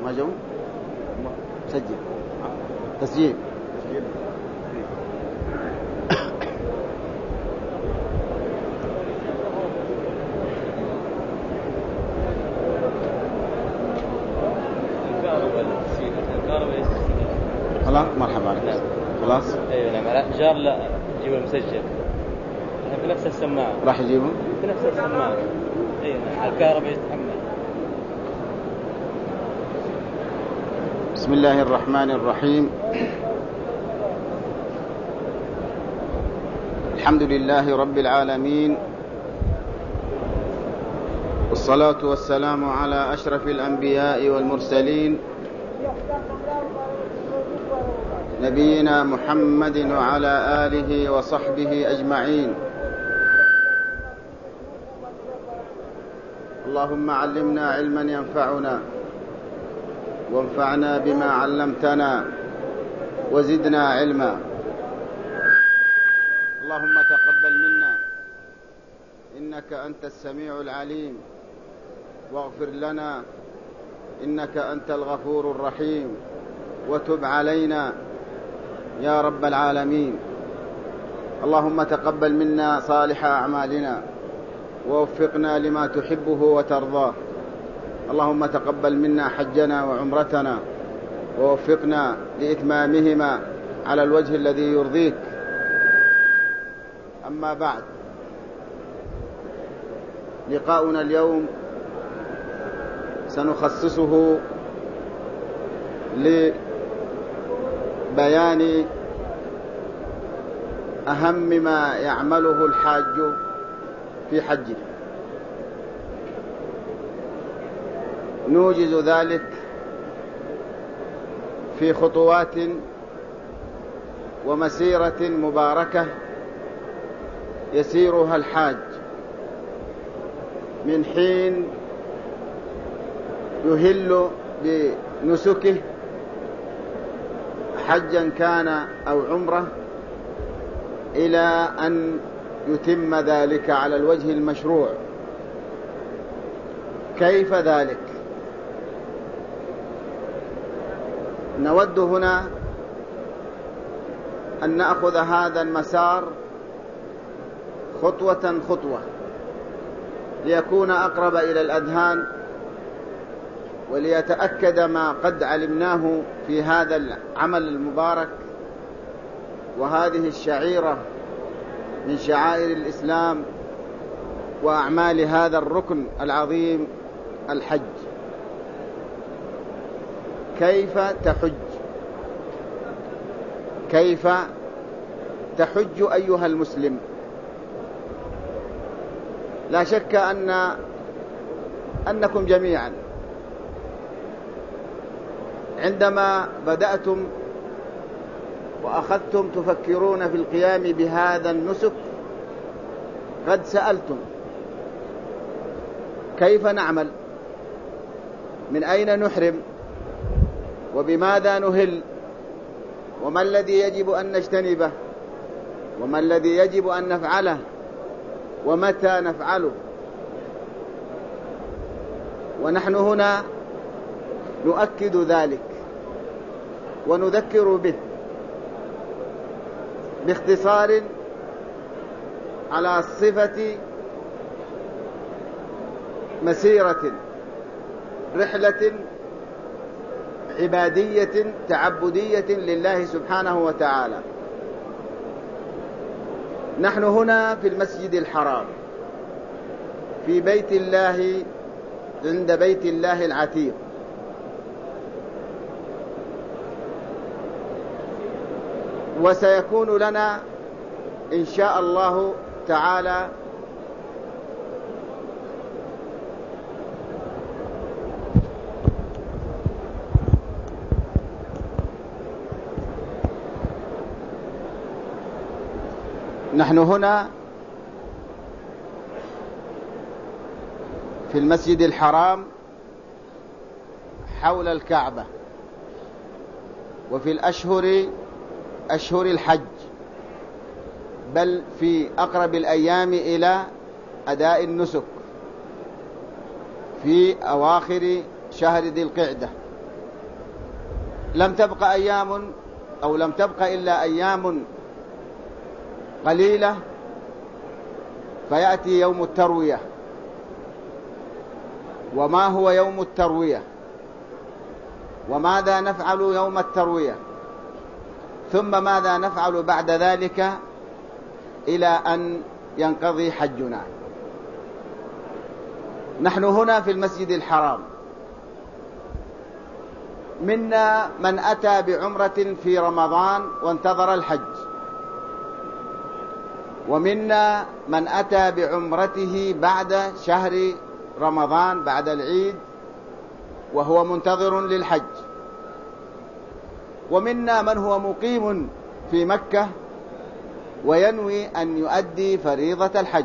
ما جو سجل تسجيل. خلاص مرحبا عليك. خلاص ايوه نعم. جار لا يجيبه مسجل في نفس السماعة. راح يجيبه في نفس السماعة. ايوه الكهرباء يتحمل. بسم الله الرحمن الرحيم. الحمد لله رب العالمين، والصلاة والسلام على أشرف الأنبياء والمرسلين نبينا محمد وعلى آله وصحبه أجمعين. اللهم علمنا علما ينفعنا، وانفعنا بما علمتنا، وزدنا علما. اللهم تقبل منا إنك أنت السميع العليم، واغفر لنا إنك أنت الغفور الرحيم، وتب علينا يا رب العالمين. اللهم تقبل منا صالح أعمالنا، ووفقنا لما تحبه وترضاه. اللهم تقبل منا حجنا وعمرتنا، ووفقنا لإتمامهما على الوجه الذي يرضيك. أما بعد، لقاؤنا اليوم سنخصصه لبيان أهم ما يعمله الحاج في حجه. نوجز ذلك في خطوات ومسيرة مباركة يسيرها الحاج من حين يهل بنسكه، حجا كان أو عمره، إلى أن يتم ذلك على الوجه المشروع. كيف ذلك؟ نود هنا أن نأخذ هذا المسار خطوة خطوة ليكون أقرب إلى الأذهان، وليتأكد ما قد علمناه في هذا العمل المبارك وهذه الشعيرة من شعائر الإسلام وأعمال هذا الركن العظيم الحج. كيف تحج؟ كيف تحج أيها المسلم؟ لا شك أنكم جميعا عندما بدأتم وأخذتم تفكرون في القيام بهذا النسك قد سألتم: كيف نعمل؟ من أين نحرم؟ وبماذا نهل؟ وما الذي يجب أن نجتنبه؟ وما الذي يجب أن نفعله؟ ومتى نفعله؟ ونحن هنا نؤكد ذلك ونذكر به باختصار على صفة مسيرة، رحلة عبادية تعبدية لله سبحانه وتعالى. نحن هنا في المسجد الحرام، في بيت الله، عند بيت الله العتيق. وسيكون لنا إن شاء الله تعالى نحن هنا في المسجد الحرام حول الكعبة، وفي أشهر الحج، بل في أقرب الأيام إلى أداء النسك في أواخر شهر ذي القعدة. لم تبق أيام أو لم تبق إلا أيام قليلة فيأتي يوم التروية. وما هو يوم التروية؟ وماذا نفعل يوم التروية؟ ثم ماذا نفعل بعد ذلك إلى أن ينقضي حجنا؟ نحن هنا في المسجد الحرام، منا من أتى بعمرة في رمضان وانتظر الحج، ومنا من أتى بعمرته بعد شهر رمضان بعد العيد وهو منتظر للحج، ومنا من هو مقيم في مكة وينوي أن يؤدي فريضة الحج.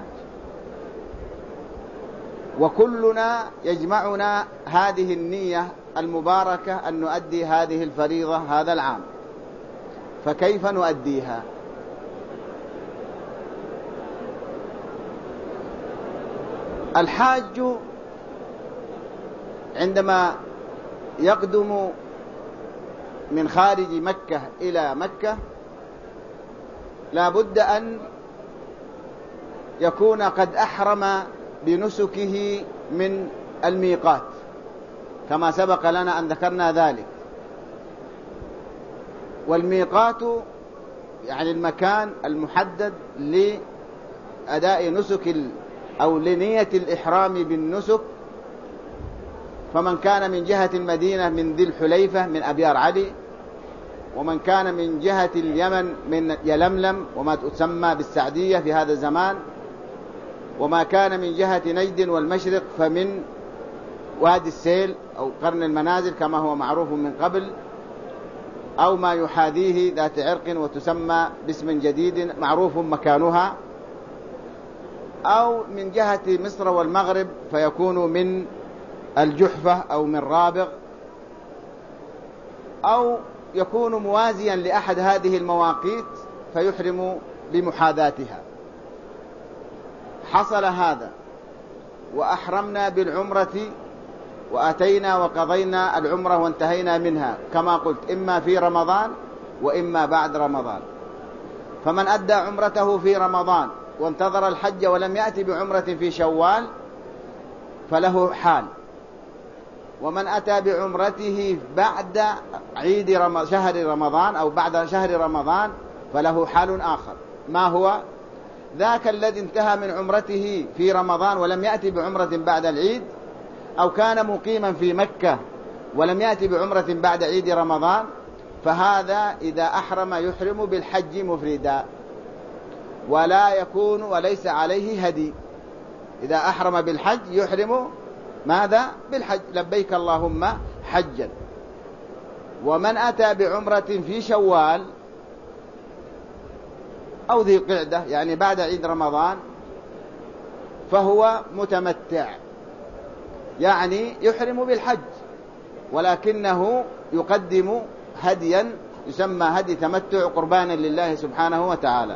وكلنا يجمعنا هذه النية المباركة أن نؤدي هذه الفريضة هذا العام. فكيف نؤديها؟ الحاج عندما يقدم من خارج مكة إلى مكة لا بد أن يكون قد أحرم بنسكه من الميقات كما سبق لنا أن ذكرنا ذلك. والميقات يعني المكان المحدد لأداء نسك أو لنية الإحرام بالنسك. فمن كان من جهة المدينة من ذي الحليفة من أبيار علي، ومن كان من جهة اليمن من يلملم وما تسمى بالسعدية في هذا الزمان، وما كان من جهة نجد والمشرق فمن وادي السيل أو قرن المنازل كما هو معروف من قبل، أو ما يحاذيه ذات عرق وتسمى باسم جديد معروف مكانها، أو من جهة مصر والمغرب فيكون من الجحفة أو من رابغ، أو يكون موازيا لأحد هذه المواقيت فيحرم بمحاذاتها. حصل هذا وأحرمنا بالعمرة وأتينا وقضينا العمرة وانتهينا منها كما قلت إما في رمضان وإما بعد رمضان. فمن أدى عمرته في رمضان وانتظر الحج ولم يأتي بعمرة في شوال فله حال، ومن أتى بعمرته بعد عيد شهر رمضان أو بعد شهر رمضان فله حال آخر. ما هو؟ ذاك الذي انتهى من عمرته في رمضان ولم يأتي بعمرة بعد العيد، أو كان مقيما في مكة ولم يأتي بعمرة بعد عيد رمضان، فهذا إذا أحرم يحرم بالحج مفردا ولا يكون وليس عليه هدي. إذا أحرم بالحج يحرم ماذا؟ بالحج، لبيك اللهم حجا. ومن أتى بعمرة في شوال أو ذي قعدة يعني بعد عيد رمضان فهو متمتع، يعني يحرم بالحج ولكنه يقدم هديا يسمى هدي تمتع قربانا لله سبحانه وتعالى.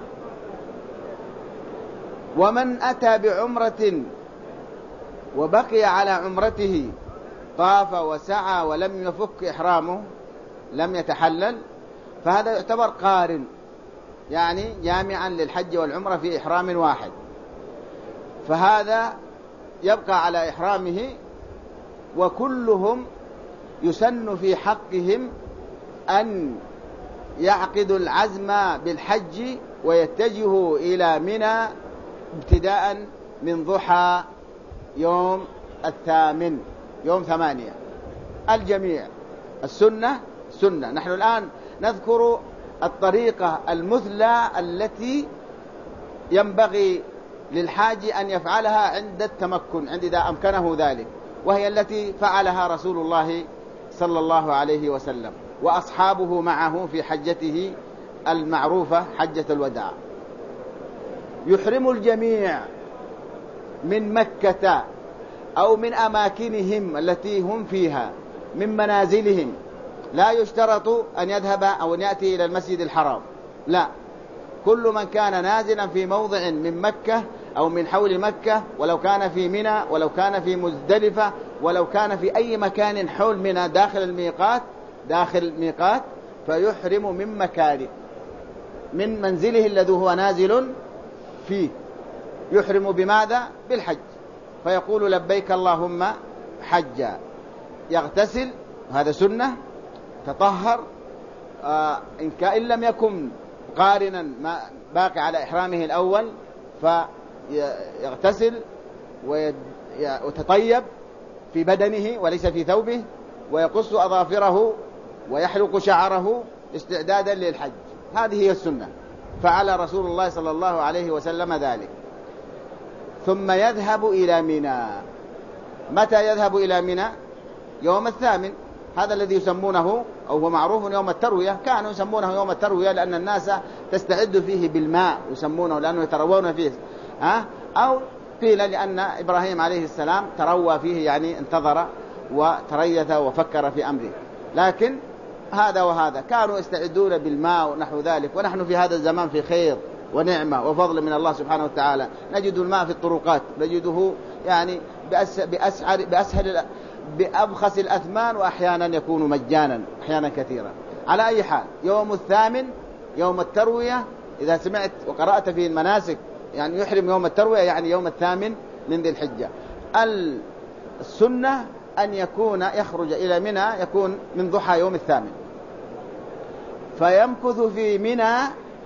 ومن أتى بعمرة وبقي على عمرته طاف وسعى ولم يفك إحرامه لم يتحلل فهذا يعتبر قارن، يعني جامعا للحج والعمرة في إحرام واحد، فهذا يبقى على إحرامه. وكلهم يسن في حقهم أن يعقدوا العزم بالحج ويتجهوا إلى منى ابتداء من ضحى يوم 8 يوم 8. الجميع السنة سنة. نحن الآن نذكر الطريقة المثلى التي ينبغي للحاج أن يفعلها عند التمكن، عند إذا أمكنه ذلك، وهي التي فعلها رسول الله صلى الله عليه وسلم وأصحابه معه في حجته المعروفة حجة الوداع. يحرم الجميع من مكة أو من أماكنهم التي هم فيها من منازلهم، لا يشترط أن يذهب أو أن يأتي إلى المسجد الحرام، لا، كل من كان نازلا في موضع من مكة أو من حول مكة، ولو كان في منى ولو كان في مزدلفة ولو كان في أي مكان حول منى داخل الميقات، داخل الميقات فيحرم من مكانه، من منزله الذي هو نازل فيه، يحرم بماذا؟ بالحج، فيقول لبيك اللهم حجا، يغتسل، هذا سنة، تطهر، إن لم يكن قارنا باقي على إحرامه الأول فيغتسل ويتطيب في بدنه وليس في ثوبه، ويقص أظافره ويحلق شعره استعدادا للحج. هذه هي السنة، فعل رسول الله صلى الله عليه وسلم ذلك. ثم يذهب إلى منى. متى يذهب إلى منى؟ يوم الثامن، هذا الذي يسمونه أو هو معروف يوم التروية، كانوا يسمونه يوم التروية لأن الناس تستعد فيه بالماء، يسمونه لأنه يتروون فيه، أو قيل لأن إبراهيم عليه السلام تروى فيه، يعني انتظر وتريث وفكر في أمره. لكن هذا وهذا كانوا يستعدون بالماء ونحو ذلك، ونحن في هذا الزمان في خير ونعمة وفضل من الله سبحانه وتعالى، نجد الماء في الطرقات، نجده يعني بأبخس الأثمان، وأحيانا يكون مجانا أحيانا كثيرا. على أي حال، يوم الثامن يوم التروية، إذا سمعت وقرأت في المناسك يعني يحرم يوم التروية يعني يوم الثامن من ذي الحجة. السنة أن يخرج إلى منى، يكون من ضحى يوم الثامن، فيمكث في منى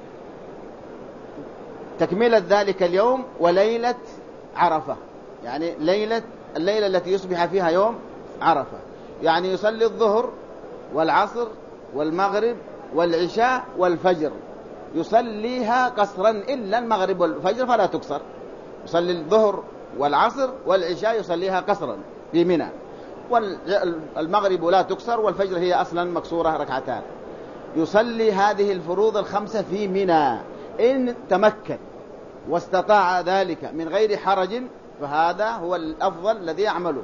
تكملة ذلك اليوم وليلة عرفة، يعني الليلة التي يصبح فيها يوم عرفة، يعني يصلي الظهر والعصر والمغرب والعشاء والفجر، يصليها قصرا إلا المغرب والفجر فلا تقصر، يصلي الظهر والعصر والعشاء يصليها قصرا في منى، والمغرب لا تقصر، والفجر هي أصلا مكسورة ركعتان. يصلي هذه الفروض الخمسة في منى إن تمكن واستطاع ذلك من غير حرج، فهذا هو الأفضل الذي يعمله.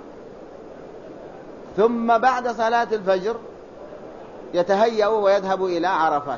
ثم بعد صلاة الفجر يتهيأ ويذهب إلى عرفات،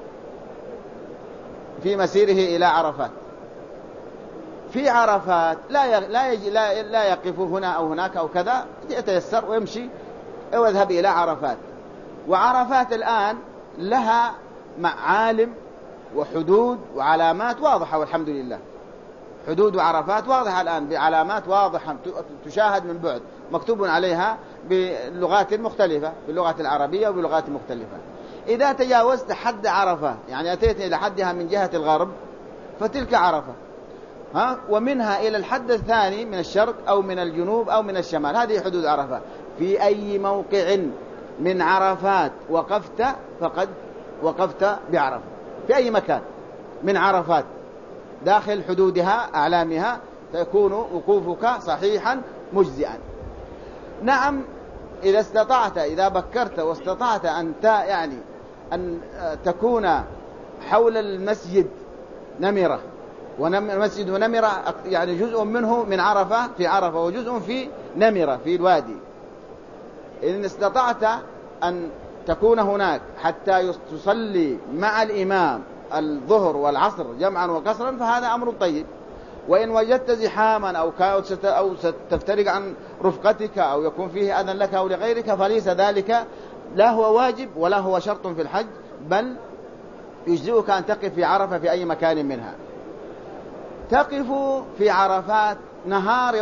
في مسيره إلى عرفات. في عرفات لا يقف هنا أو هناك أو كذا، يتيسر ويمشي ويذهب إلى عرفات. وعرفات الآن لها معالم وحدود وعلامات واضحة، والحمد لله. حدود عرفات واضحة الآن بعلامات واضحة تشاهد من بعد، مكتوب عليها باللغات المختلفة، باللغة العربية وباللغات المختلفة. إذا تجاوزت حد عرفة، يعني أتيت إلى حدها من جهة الغرب، فتلك عرفة، ومنها إلى الحد الثاني من الشرق أو من الجنوب أو من الشمال، هذه حدود عرفة. في أي موقع من عرفات وقفت فقد وقفت بعرفة، في أي مكان من عرفات داخل حدودها أعلامها تكون وقوفك صحيحا مجزئا. نعم، إذا استطعت، إذا بكرت واستطعت أن تكون حول المسجد نمرة، والمسجد نمرة يعني جزء منه من عرفة في عرفة وجزء في نمرة في الوادي، إن استطعت أن تكون هناك حتى تصلي مع الإمام الظهر والعصر جمعا وقصرا فهذا أمر طيب. وإن وجدت زحاما أو ستفترق عن رفقتك أو يكون فيه أذن لك أو لغيرك فليس ذلك، لا هو واجب ولا هو شرط في الحج، بل يجزئك أن تقف في عرفة في أي مكان منها. تقف في عرفات نهار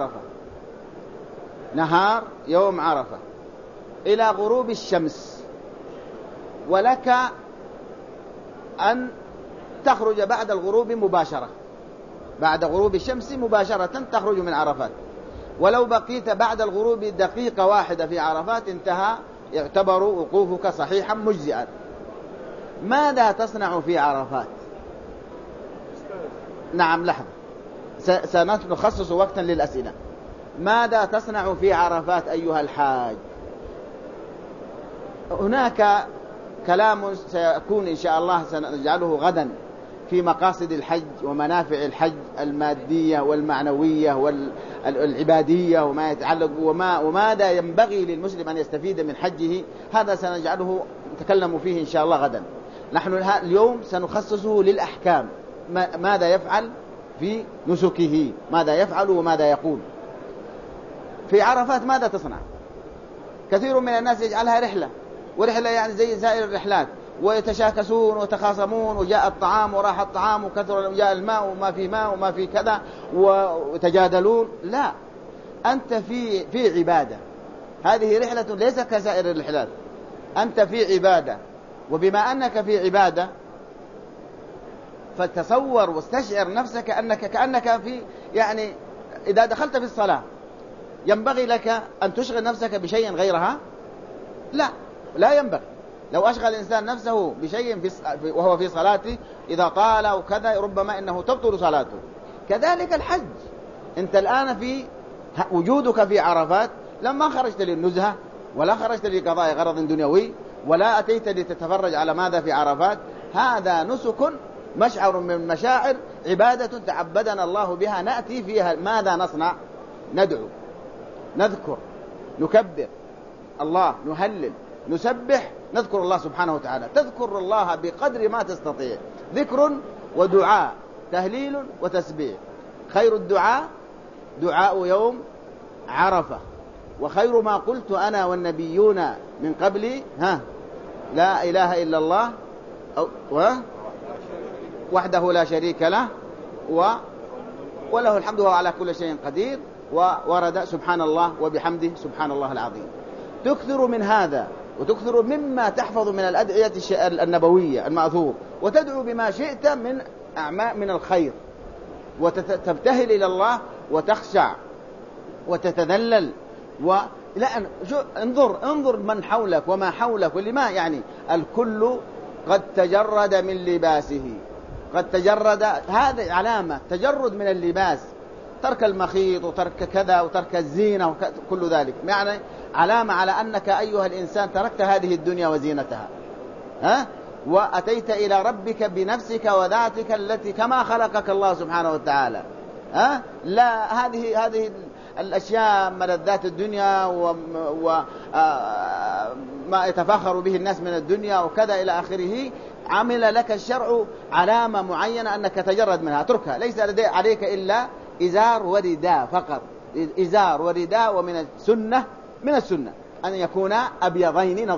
يوم عرفة إلى غروب الشمس، ولك أن تخرج بعد الغروب مباشرة، بعد غروب الشمس مباشرة تخرج من عرفات. ولو بقيت بعد الغروب دقيقة واحدة في عرفات انتهى، يعتبر وقوفك صحيحا مجزئا. ماذا تصنع في عرفات؟ نعم، لحظة، سنخصص وقتا للأسئلة. ماذا تصنع في عرفات أيها الحاج؟ هناك كلام سيكون إن شاء الله سنجعله غدا في مقاصد الحج ومنافع الحج المادية والمعنوية والعبادية وما يتعلق وماذا ينبغي للمسلم أن يستفيد من حجه. هذا سنجعله نتكلم فيه إن شاء الله غدا. نحن اليوم سنخصصه للأحكام، ماذا يفعل في نسكه، ماذا يفعل وماذا يقول. في عرفات ماذا تصنع؟ كثير من الناس يجعلها رحلة، ورحلة يعني زي سائر الرحلات، ويتشاكسون ويتخاصمون، وجاء الطعام وراح الطعام وكثر، وجاء الماء وما في ماء وما في كذا، وتجادلون. لا، أنت في عبادة. هذه رحلة ليس كسائر الرحلات، أنت في عبادة. وبما أنك في عبادة فتصور واستشعر نفسك كأنك في، يعني إذا دخلت في الصلاة ينبغي لك أن تشغل نفسك بشيء غيرها؟ لا ينبغي. لو أشغل الإنسان نفسه بشيء وهو في صلاته إذا طال وكذا ربما إنه تبطل صلاته. كذلك الحج، أنت الآن في وجودك في عرفات لما خرجت للنزهة ولا خرجت لقضاء غرض دنيوي ولا أتيت لتتفرج على ماذا في عرفات. هذا نسك، مشعر من مشاعر، عبادة تعبدنا الله بها، نأتي فيها ماذا نصنع؟ ندعو، نذكر، نكبر الله، نهلل، نسبح، نذكر الله سبحانه وتعالى. تذكر الله بقدر ما تستطيع، ذكر ودعاء، تهليل وتسبيح. خير الدعاء دعاء يوم عرفة، وخير ما قلت أنا والنبيون من قبلي لا إله إلا الله وحده لا شريك له وله الحمد وهو على كل شيء قدير، وورد سبحان الله وبحمده سبحان الله العظيم. تكثر من هذا، وتكثر مما تحفظ من الأدعية النبوية المأثور، وتدعو بما شئت من أعمال من الخير، وتبتهل إلى الله وتخشع وتتذلل. انظر من حولك وما حولك ولما، يعني الكل قد تجرد من لباسه، قد تجرد. هذه علامة تجرد من اللباس، ترك المخيط وترك كذا وترك الزينة وكل ذلك، يعني علامة على أنك أيها الإنسان تركت هذه الدنيا وزينتها، وأتيت إلى ربك بنفسك وذاتك التي كما خلقك الله سبحانه وتعالى. لا هذه الأشياء ملذات الدنيا وما يتفاخر به الناس من الدنيا وكذا إلى آخره، عمل لك الشرع علامة معينة أنك تجرد منها، تركها. ليس عليك إلا إزار ورداء فقط، إزار ورداء. ومن السنة أن يكون أبيضين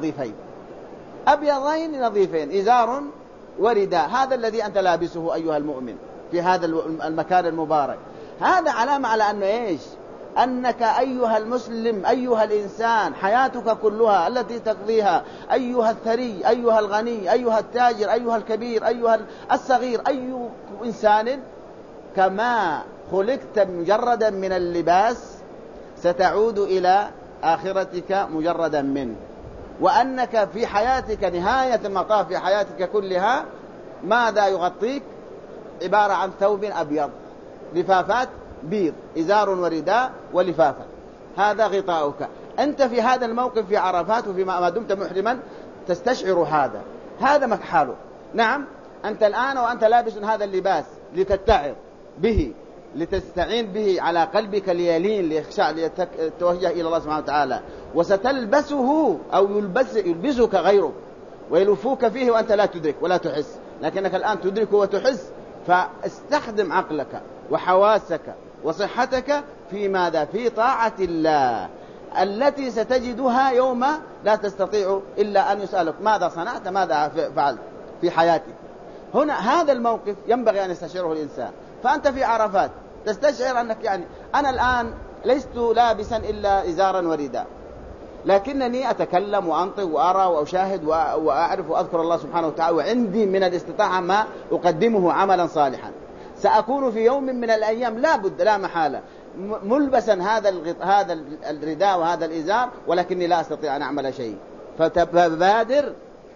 نظيفين، إزار ورداء. هذا الذي أنت لابسه أيها المؤمن في هذا المكان المبارك. هذا علامة على أنه إيش؟ أنك أيها المسلم، أيها الإنسان، حياتك كلها التي تقضيها، أيها الثري، أيها الغني، أيها التاجر، أيها الكبير، أيها الصغير، أي إنسان، كما خلقت مجردا من اللباس ستعود إلى آخرتك مجردا منه. وأنك في حياتك نهاية المطاف في حياتك كلها ماذا يغطيك؟ عبارة عن ثوب أبيض، لفافات بيض، إزار ورداء ولفافة، هذا غطاؤك. أنت في هذا الموقف في عرفات وفيما دمت محرما تستشعر هذا مكحاله. نعم، أنت الآن وأنت لابس هذا اللباس لتتعظ به، لتستعين به على قلبك ليلين، ليخشع، ليتوجه إلى الله سبحانه وتعالى. وستلبسه أو يلبسك غيرك ويلفوك فيه وأنت لا تدرك ولا تحس، لكنك الآن تدرك وتحس. فاستخدم عقلك وحواسك وصحتك في ماذا؟ في طاعة الله التي ستجدها يوم لا تستطيع إلا أن يسألك ماذا صنعت، ماذا فعلت في حياتك. هنا هذا الموقف ينبغي أن يستشعره الإنسان. فأنت في عرفات تستشعر أنك، يعني أنا الآن لست لابسا إلا إزارا ورداء، لكنني أتكلم وأنطق وأرى وأشاهد وأعرف وأذكر الله سبحانه وتعالى، وعندي من الاستطاعة ما أقدمه عملا صالحا. سأكون في يوم من الأيام لا بد لا محالة ملبسا هذا الرداء وهذا الإزار، ولكني لا أستطيع أن أعمل شيء. فبادر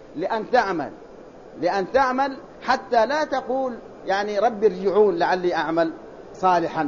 لأن تعمل حتى لا تقول يعني رب ارجعون لعلي أعمل صالحا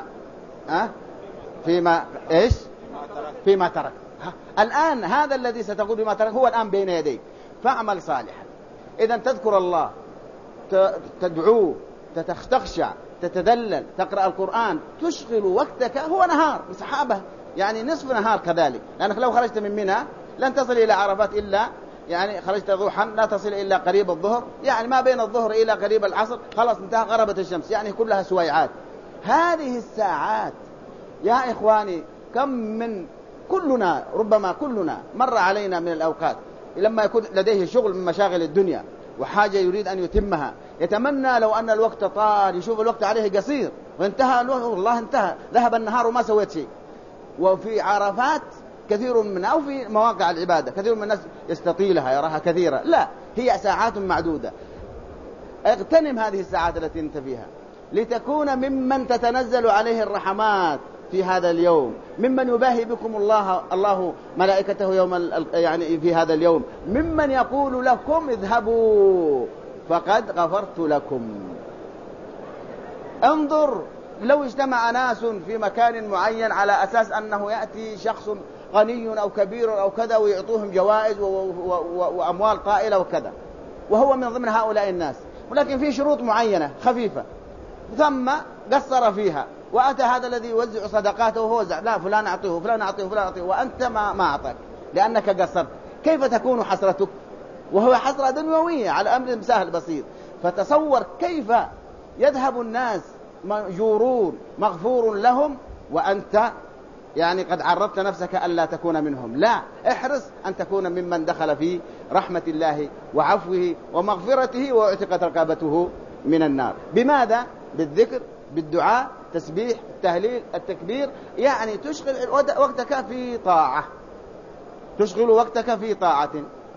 فيما ترك. الآن هذا الذي ستقول بما ترك هو الآن بين يديك، فاعمل صالحا. إذن تذكر الله، تدعوه، تخشع، تتذلل، تقرأ القرآن، تشغل وقتك. هو نهار سحابة، يعني نصف نهار كذلك، لأنك لو خرجت من منى لن تصل إلى عرفات إلا، يعني خرجت ضحى لا تصل إلا قريب الظهر، يعني ما بين الظهر إلى قريب العصر خلاص انتهى، غربت الشمس، يعني كلها سويعات. هذه الساعات يا إخواني كم من ربما كلنا مر علينا من الأوقات لما يكون لديه شغل من مشاغل الدنيا وحاجة يريد أن يتمها، يتمنى لو أن الوقت طال، يشوف الوقت عليه قصير وانتهى الوقت، والله انتهى، ذهب النهار وما سويت شيء. وفي عرفات كثير من أو في مواقع العبادة كثير من الناس يستطيلها يراها كثيرة، لا، هي ساعات معدودة. اغتنم هذه الساعات التي انت فيها لتكون ممن تتنزل عليه الرحمات في هذا اليوم، ممن يباهي بكم الله ملائكته يعني في هذا اليوم، ممن يقول لكم اذهبوا فقد غفرت لكم. انظر لو اجتمع ناس في مكان معين على أساس أنه يأتي شخص غني أو كبير أو كذا ويعطوهم جوائز وأموال طائلة وكذا، وهو من ضمن هؤلاء الناس، ولكن في شروط معينة خفيفة ثم قصر فيها، وأتى هذا الذي يوزع صدقاته وهو وزع، لا فلان أعطيه فلان أعطيه فلان أعطيه، وأنت ما أعطاك لأنك قصرت. كيف تكون حسرتك وهو حسرة دنيوية على أمر سهل بسيط؟ فتصور كيف يذهب الناس مأجورون مغفور لهم وأنت يعني قد عرضت نفسك ألا تكون منهم. لا، احرص أن تكون ممن دخل في رحمة الله وعفوه ومغفرته وأعتقت رقابته من النار. بماذا؟ بالذكر، بالدعاء، تسبيح، التهليل، التكبير، يعني تشغل وقتك في طاعة، تشغل وقتك في طاعة.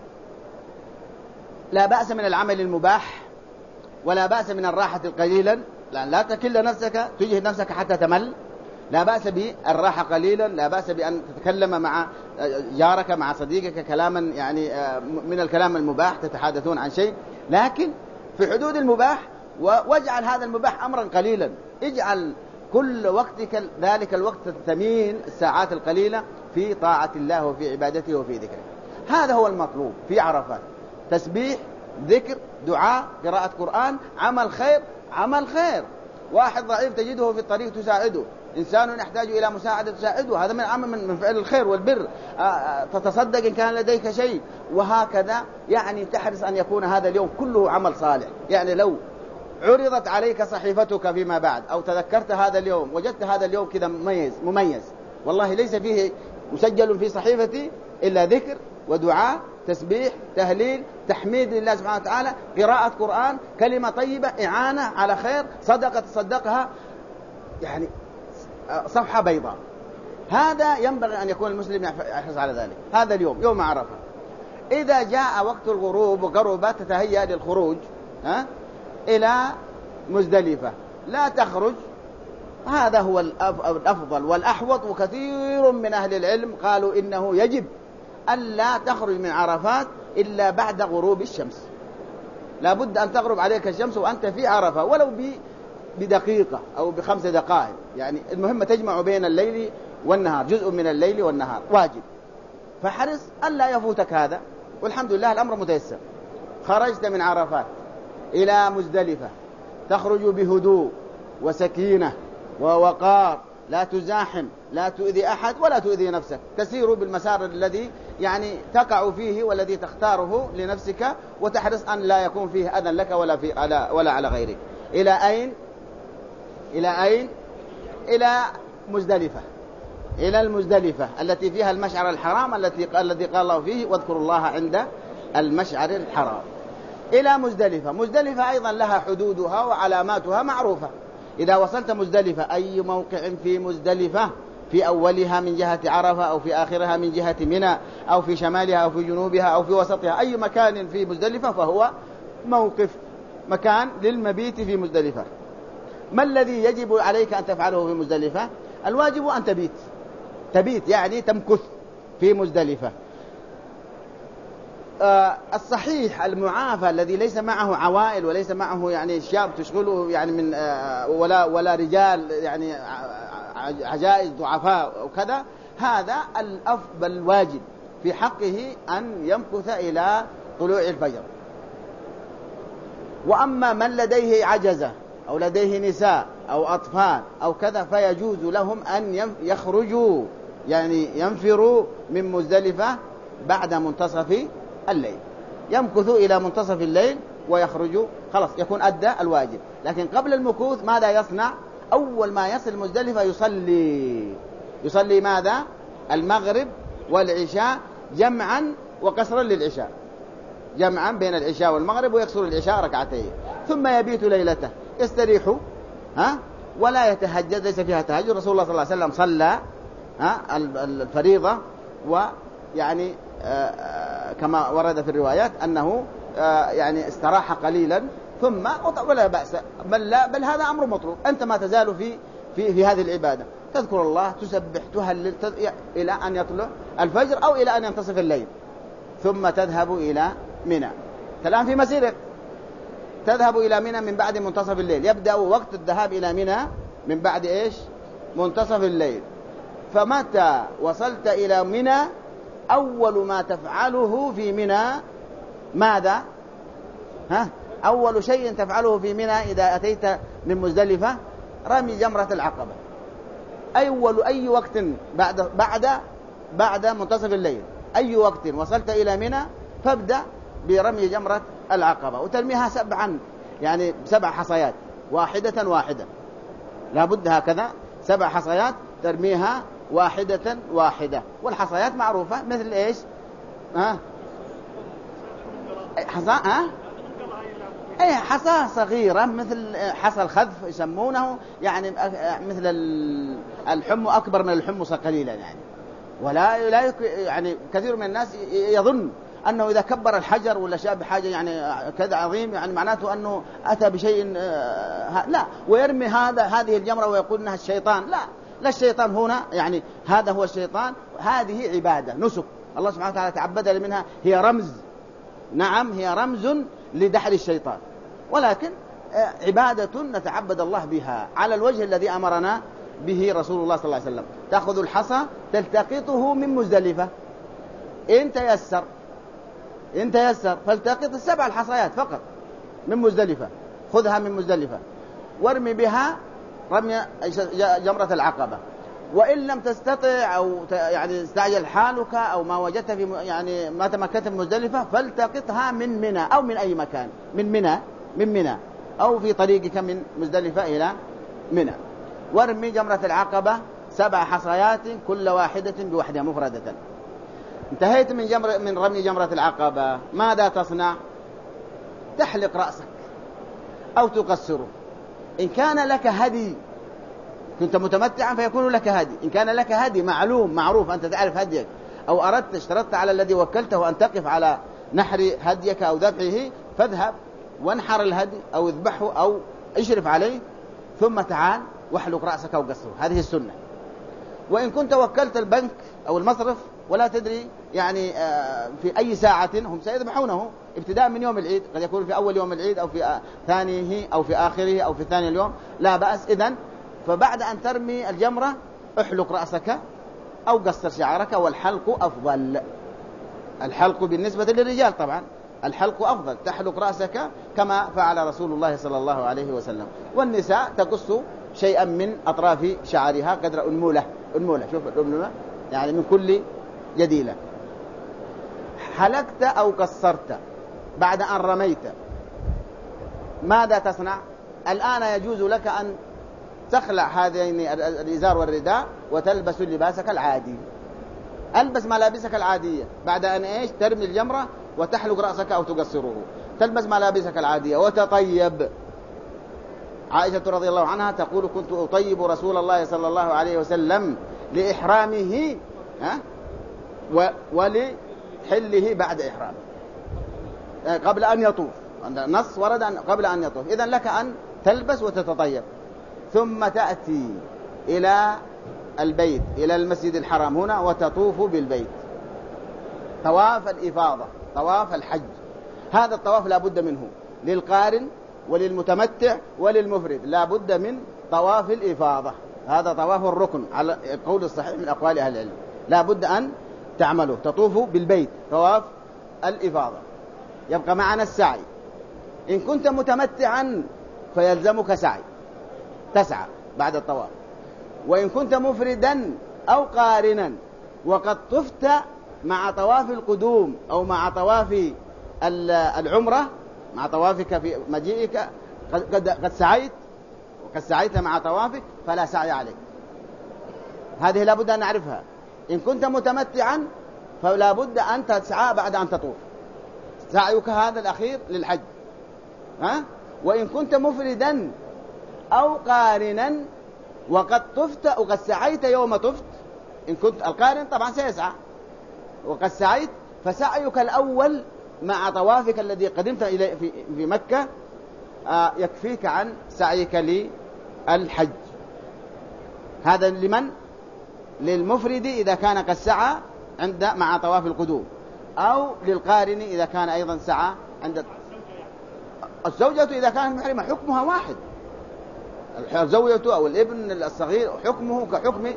لا بأس من العمل المباح ولا بأس من الراحة قليلا، لا تكل نفسك تجهد نفسك حتى تمل. لا بأس بالراحة قليلا، لا بأس بأن تتكلم مع جارك مع صديقك كلاما يعني من الكلام المباح، تتحدثون عن شيء، لكن في حدود المباح، واجعل هذا المباح أمرا قليلا. اجعل كل وقتك ذلك الوقت الثمين الساعات القليلة في طاعة الله وفي عبادته وفي ذكره. هذا هو المطلوب في عرفات، تسبيح، ذكر، دعاء، قراءة قرآن، عمل خير. عمل خير، واحد ضعيف تجده في الطريق تساعده، إنسان يحتاج إلى مساعدة تساعده، هذا من عمل من فعل الخير والبر. تتصدق إن كان لديك شيء، وهكذا يعني تحرص أن يكون هذا اليوم كله عمل صالح. يعني لو عرضت عليك صحيفتك فيما بعد أو تذكرت هذا اليوم، وجدت هذا اليوم كذا مميز، والله ليس فيه مسجل في صحيفتي إلا ذكر ودعاء، تسبيح، تهليل، تحميد لله سبحانه وتعالى، قراءة قرآن، كلمة طيبة، إعانة على خير، صدقة تصدقها، يعني صفحة بيضاء. هذا ينبغي أن يكون المسلم يحرص على ذلك. هذا اليوم يوم عرفة، إذا جاء وقت الغروب وقربت تتهيأ للخروج إلى مزدلفة، لا تخرج. هذا هو الأفضل والأحوط، وكثير من أهل العلم قالوا إنه يجب ألا تخرج من عرفات إلا بعد غروب الشمس. لا بد أن تغرب عليك الشمس وأنت في عرفة، ولو بدقيقة أو ب5 دقائق، يعني المهم تجمع بين الليل والنهار، جزء من الليل والنهار واجب. فحرص ألا يفوتك هذا، والحمد لله الأمر متيسر. خرجت من عرفات إلى مزدلفة، تخرج بهدوء وسكينة ووقار، لا تزاحم، لا تؤذي أحد ولا تؤذي نفسك، تسير بالمسار الذي يعني تقع فيه والذي تختاره لنفسك، وتحرص أن لا يكون فيه أذى لك ولا على غيرك. إلى أين؟ إلى أين؟ إلى مزدلفة، إلى المزدلفة التي فيها المشعر الحرام الذي قال الله فيه واذكروا الله عند المشعر الحرام. إلى مزدلفة. مزدلفة أيضا لها حدودها وعلاماتها معروفة. إذا وصلت مزدلفة، أي موقع في مزدلفة، في أولها من جهة عرفة أو في آخرها من جهة منى أو في شمالها أو في جنوبها أو في وسطها، أي مكان في مزدلفة فهو موقف، مكان للمبيت في مزدلفة. ما الذي يجب عليك أن تفعله في مزدلفة؟ الواجب أن تبيت يعني تمكث في مزدلفة. الصحيح المعافى الذي ليس معه عوائل وليس معه يعني شاب تشغله يعني من ولا رجال يعني عجائز ضعفاء وكذا، هذا الأفضل الواجب في حقه أن يمكث إلى طلوع الفجر. وأما من لديه عجزة أو لديه نساء أو أطفال أو كذا، فيجوز لهم أن يخرجوا يعني ينفروا من مزدلفة بعد منتصف الليل، يمكثوا إلى منتصف الليل ويخرجوا، خلاص يكون أدى الواجب. لكن قبل المكوث ماذا يصنع؟ أول ما يصل مزدلفة يصلي ماذا؟ المغرب والعشاء جمعا وقصرا للعشاء، جمعا بين العشاء والمغرب، ويقصر العشاء ركعتين، ثم يبيت ليلته يستريح ولا يتهجد، ليس فيها تهجد. رسول الله صلى الله عليه وسلم صلى الفريضة، ويعني كما ورد في الروايات أنه يعني استراح قليلا ثم ولا بأس، بل هذا أمر مطلوب. أنت ما تزال في هذه العبادة، تذكر الله، تسبح، تهلل إلى أن يطلع الفجر أو إلى أن ينتصف الليل، ثم تذهب إلى منى. الآن في مسيرك، تذهب إلى منى من بعد منتصف الليل. يبدأ وقت الذهاب إلى منى من بعد إيش؟ منتصف الليل. فمتى وصلت إلى منى أول ما تفعله في منى ماذا؟ أول شيء تفعله في منى إذا أتيت من مزدلفة رمي جمرة العقبة. أي وقت بعد منتصف الليل، أي وقت وصلت إلى منى فابدأ برمي جمرة العقبة، وترميها 7 حصيات، واحدة، لا بد هكذا 7 حصيات ترميها واحدة. والحصيات معروفة مثل إيش؟ حصى صغيرة مثل حصى الخذف يسمونه، يعني مثل الحمص، أكبر من الحمص قليلا يعني. ولا يعني كثير من الناس يظن أنه إذا كبر الحجر ولا شاء بحاجة يعني كذا عظيم يعني معناته أنه أتى بشيء لا، ويرمي هذه الجمرة ويقول إنها الشيطان. لا الشيطان هنا، يعني هذا هو الشيطان. هذه عبادة نسك الله سبحانه وتعالى تعبد منها، هي رمز، نعم هي رمز لدحر الشيطان، ولكن عبادة نتعبد الله بها على الوجه الذي أمرنا به رسول الله صلى الله عليه وسلم. تأخذ الحصى تلتقطه من مزدلفة، إن تيسر فالتقط 7 الحصيات فقط من مزدلفة، خذها من مزدلفة وارمي بها رمي جمرة العقبة. وإن لم تستطع أو يعني استعجل حالك أو ما وجدت في يعني ما تمكنت من مزدلفة فالتقطها من منى أو من أي مكان، من منى أو في طريقك من مزدلفة إلى منى، وارمي جمرة العقبة 7 حصيات كل واحدة بوحدها مفردة. انتهيت من رمي جمرة العقبة، ماذا تصنع؟ تحلق رأسك أو تقصره. إن كان لك هدي كنت متمتعا فيكون لك هدي، إن كان لك هدي معروف أنت تعرف هديك، أو اشترطت على الذي وكلته أن تقف على نحر هديك أو ذبحه، فاذهب وانحر الهدي أو اذبحه أو اشرف عليه، ثم تعال واحلق رأسك أو قصره. هذه السنة. وإن كنت وكلت البنك أو المصرف ولا تدري يعني في أي ساعة هم سيذبحونه ابتداء من يوم العيد، قد يكون في أول يوم العيد أو في ثانيه أو في آخره أو في ثاني اليوم، لا بأس. إذن فبعد أن ترمي الجمرة احلق رأسك أو قصر شعرك، والحلق أفضل. الحلق بالنسبة للرجال طبعا الحلق أفضل، تحلق رأسك كما فعل رسول الله صلى الله عليه وسلم. والنساء تقص شيئا من أطراف شعرها قدر أنمولة، شوف الأنمولة يعني من كل جديلة. حلقت أو قصرت بعد أن رميت، ماذا تصنع؟ الآن يجوز لك أن تخلع هذين الإزار والرداء وتلبس لباسك العادي. ألبس ملابسك العادية بعد أن إيش؟ ترمي الجمرة وتحلق رأسك أو تقصره، تلبس ملابسك العادية وتطيب. عائشة رضي الله عنها تقول: كنت أطيب رسول الله صلى الله عليه وسلم لإحرامه ولحله بعد إحرامه، قبل أن يطوف. النص ورد قبل أن يطوف. إذن لك أن تلبس وتتطيب، ثم تأتي إلى البيت، إلى المسجد الحرام هنا، وتطوف بالبيت طواف الإفاضة، طواف الحج. هذا الطواف لا بد منه للقارن وللمتمتع وللمفرد، لا بد من طواف الإفاضة. هذا طواف الركن على القول الصحيح من أقوال أهل العلم، لا بد أن تعمله، تطوف بالبيت طواف الإفاضة. يبقى معنا السعي. إن كنت متمتعا فيلزمك سعي، تسعى بعد الطواف. وإن كنت مفردا أو قارنا وقد طفت مع طواف القدوم أو مع طواف العمرة، مع طوافك في مجيئك قد سعيت وقد سعيت مع طوافك، فلا سعي عليك. هذه لابد أن نعرفها. إن كنت متمتعا فلا بد أن تسعى بعد أن تطوف، سعيك هذا الأخير للحج. وإن كنت مفردا أو قارنا وقد طفت وقد سعيت يوم طفت، إن كنت القارن طبعا سيسعى، وقد سعيت فسعيك الأول مع طوافك الذي قدمت إليه في مكة يكفيك عن سعيك للحج. هذا لمن؟ للمفرد إذا كان قد سعى مع طواف القدوم، أو للقارن إذا كان أيضا سعى عند الزوجة. إذا كانت محرمة حكمها واحد، الزوجة أو الابن الصغير حكمه كحكم،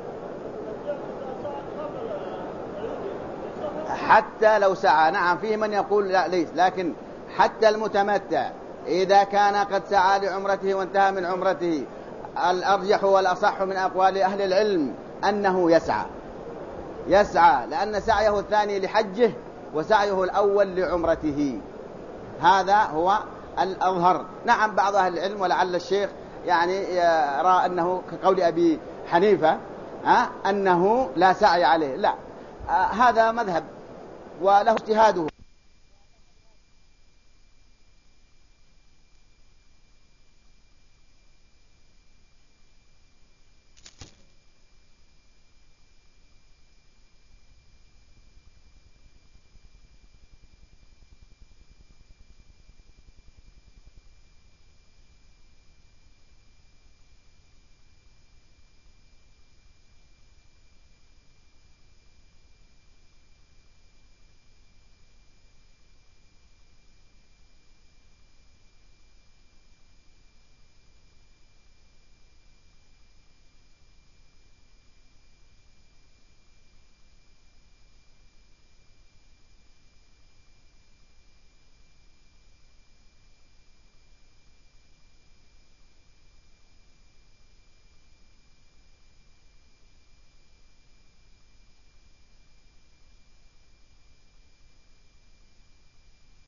حتى لو سعى. نعم فيه من يقول لا ليس، لكن حتى المتمتع إذا كان قد سعى لعمرته وانتهى من عمرته، الأرجح والأصح من أقوال أهل العلم أنه يسعى لأن سعيه الثاني لحجه وسعيه الأول لعمرته. هذا هو الأظهر. نعم بعض أهل العلم ولعل الشيخ يعني يرى أنه كقول أبي حنيفة أنه لا سعي عليه، لا، هذا مذهب وله اجتهاده.